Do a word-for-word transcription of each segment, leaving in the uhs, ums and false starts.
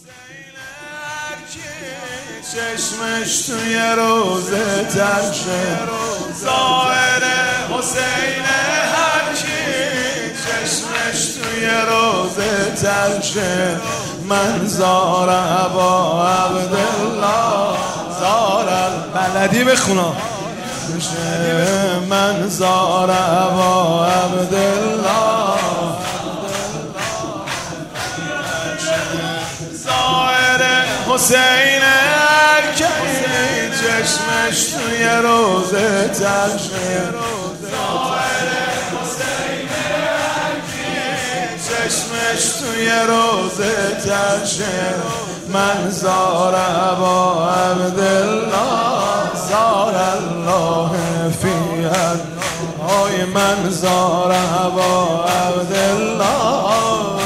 چشمش توی روزه ترشه ظاهر حسین هر کی چشمش توی روزه ترشه من زار ابا عبدالله زار بلدی بخونا من زار ابا عبدالله ظاهر حسین هر کی چشمش توی روزه ترشه ظاهر حسین هر کی چشمش توی روزه ترشه من زار ابا عبدالله زار الله فیها آی من زار ابا عبدالله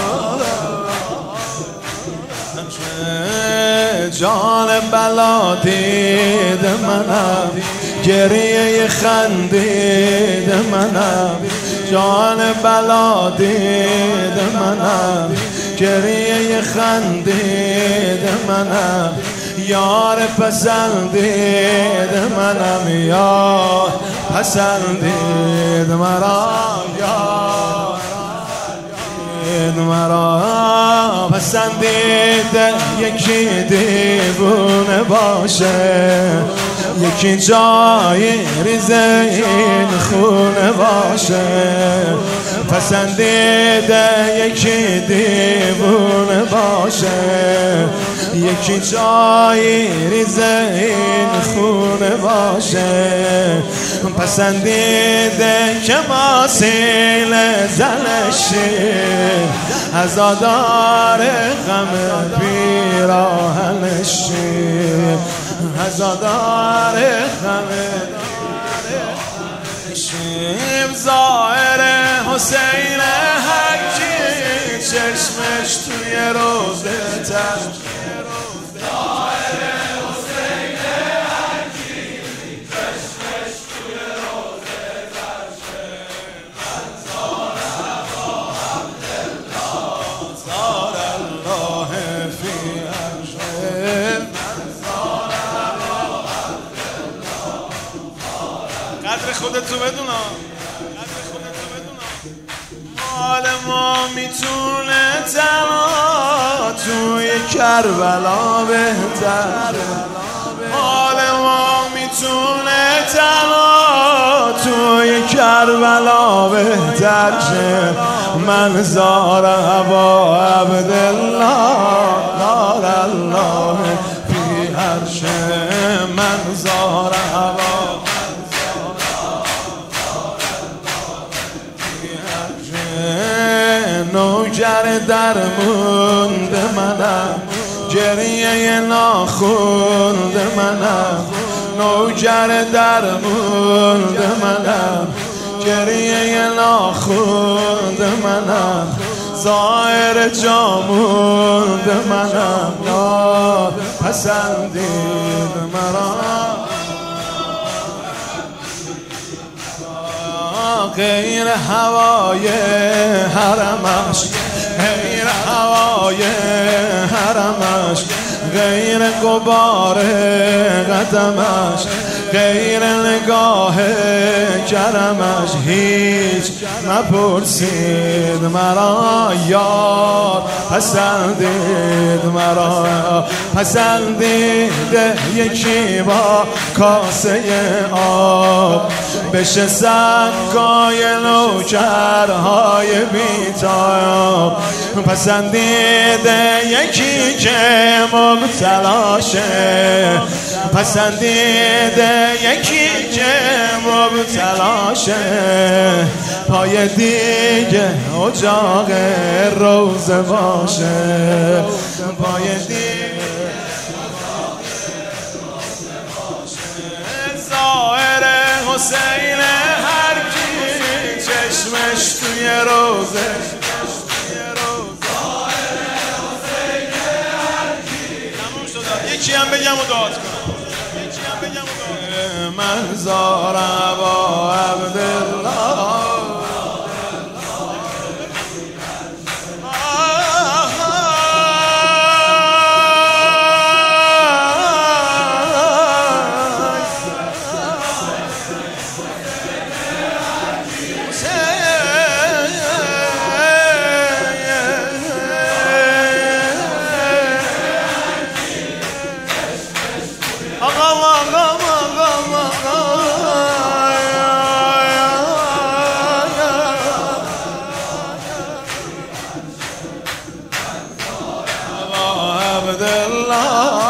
جان بلا دید منم گریه خندید منم جان بلا دید منم گریه خندید منم یار پسندید منم یار پسندید مرا یار مرا پسندید یکی دیوونه باشه یکی جای ریزه این خونه باشه پسندید یکی دیوونه باشه یکی جای ریزه این خونه باشه پسندید که ماسیل زلشی عزادار غم پیراهنشی عزادار غم شیم ظاهر حسین هر کی چشمش توی روزه ترشه ظاهر حسین هر کی چشمش توی روزه ترشه من زار ابا عبدالله زار الله فی عرشه من زار ابا عبدالله قدر خودتو بدونا قدر خودتو بدونا حال ما میتونه تنها توی کربلا بهتر حال ما میتونه تنها توی کربلا بهتر شه من زار ابا عبدالله زار الله فی عرشه من زار ابا نوکر درموند منم گریه ناخوند منم نوکر درموند منم گریه ناخوند منم ظاهر جاموند منم نا پسندید مرا غیر هوای حرمش غیر هوای حرمش غیر غبار قدمش غیر نگاه کرمش هیچ نپرسید مرا یار پسندید مرا پسندید یکی با کاسه آب بشه سنگای نوکرهای بیتاب پسندید یکی که مبتلاشه پسندید یکی که مبتلاشه پای دیگه اجاق روزه باشه پای دیگه ظاهر حسین هر کی چشمش توی روزه یکی هم بگم و داد کنم یکی هم بگم و داد من زار ابا عبدالله عبدالله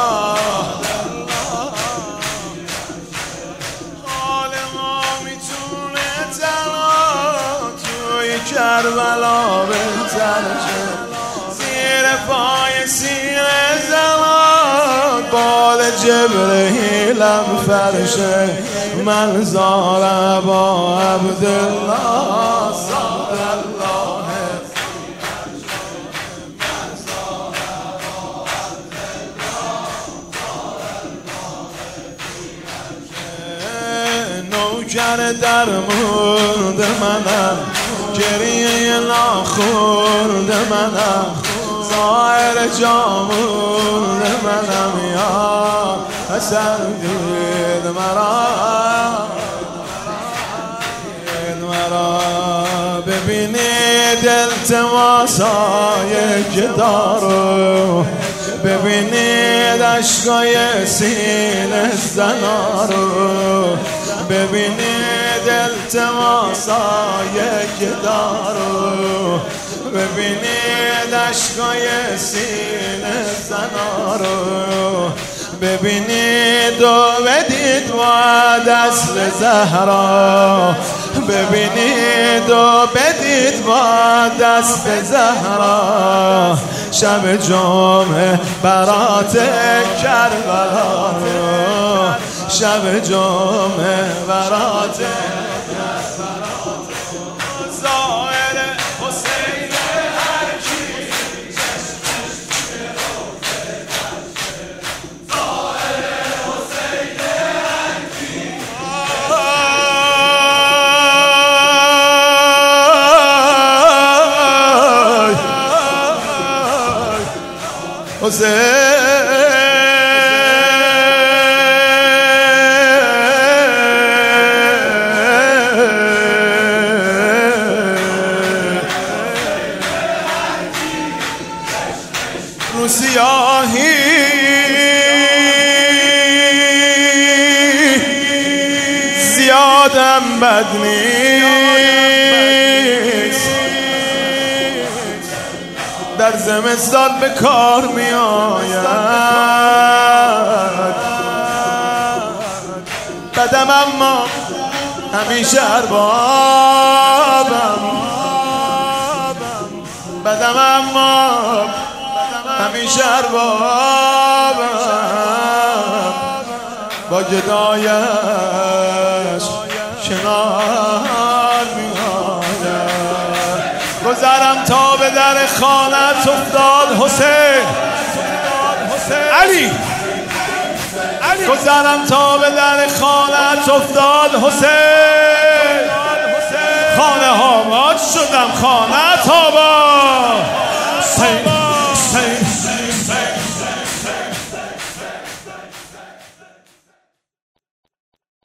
حال ما میتونه تنها توی کربلا بهتر شه زیر پای سینه زمان باد جبرئیلم فرشه من زار با عبدالله صاد الله نوکر در مورد منم گریه ناخورد منم ظاهر جامورد منم یا حسن دید مرا دید مرا ببینید التماسای گدارو ببینید عشقای سینه زنا رو ببینید التماسای گدارو ببینید عشقای سینه زنا رو ببینید و بدید با دست زهرا ببینید و بدید با دست زهرا شب جمعه برات کربلا رو شب جمعه برات کربلا ظاهر حسین هر کی ظاهر حسین هر کی حسین رو سیاهی زیادم بد نیست در زمستان به کار می آید بدم اما همیشه اربابم بدم اما همیشه اربابم با گدایش کنار می آید گذرم تا به در خانت افتاد حسین علی گذرم تا به در خانت افتاد حسین خانه ها آباد شدم خانه آباد